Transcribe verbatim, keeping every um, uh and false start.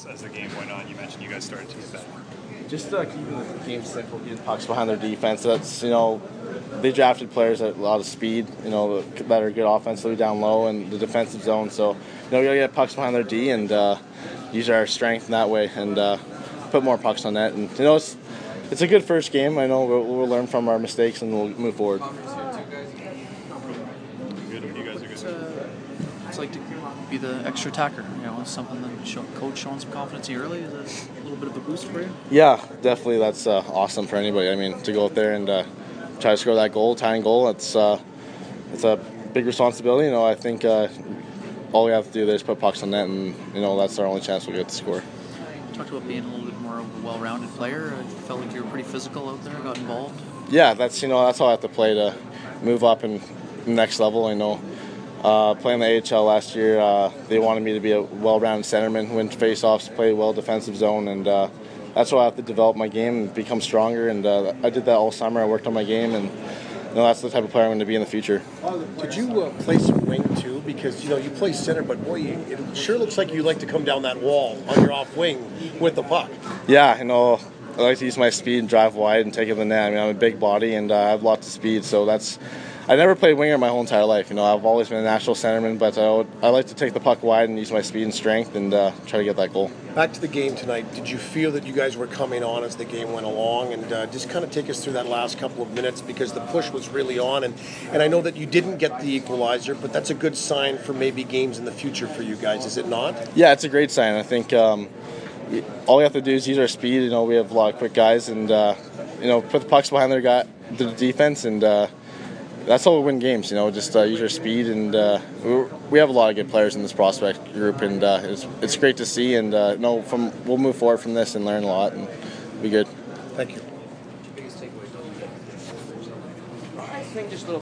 as the game went on? You mentioned you guys started to get that. Just uh, keeping the game simple, getting pucks behind their defense. That's, you know, they drafted players at a lot of speed, you know, that are good offensively down low and the defensive zone. So, you know, we got to get pucks behind their D and uh, use our strength in that way and uh, put more pucks on net. And, you know, it's, it's a good first game. I know we'll, we'll learn from our mistakes and we'll move forward. Good when you guys are good. It's, uh, it's like to be the extra attacker. You know, it's something that show, coach showing some confidence early. Is that a little bit of a boost for you? Yeah, definitely. That's uh, awesome for anybody. I mean, to go out there and uh, try to score that goal, tying goal, it's uh, it's a big responsibility. You know, I think uh, all we have to do there is put pucks on net, and you know that's our only chance we'll get to score. You talked about being a little bit more of a well-rounded player. I felt like you were pretty physical out there. Got involved. Yeah, that's you know that's how I have to play to move up and next level. I know. Uh, playing the A H L last year, uh, they wanted me to be a well-rounded centerman, win face-offs, play well defensive zone, and uh, that's why I have to develop my game and become stronger. And uh, I did that all summer. I worked on my game, and you know, that's the type of player I'm going to be in the future. Did you uh, play some wing too? Because you know you play center, but boy, you, it sure looks like you like to come down that wall on your off wing with the puck. Yeah, you know, I like to use my speed and drive wide and take it to the net. I mean, I'm a big body and uh, I have lots of speed, so that's. I never played winger my whole entire life. You know, I've always been a natural centerman, but I, would, I like to take the puck wide and use my speed and strength and uh, try to get that goal. Back to the game tonight. Did you feel that you guys were coming on as the game went along? And uh, just kind of take us through that last couple of minutes because the push was really on. And, and I know that you didn't get the equalizer, but that's a good sign for maybe games in the future for you guys, is it not? Yeah, it's a great sign. I think um, all we have to do is use our speed. You know, we have a lot of quick guys and, uh, you know, put the pucks behind their guy, the defense and uh, that's how we win games, you know, just uh, use our speed. And uh, we have a lot of good players in this prospect group, and uh, it's, it's great to see. And uh, no, from we'll move forward from this and learn a lot and be good. Thank you. I think just a little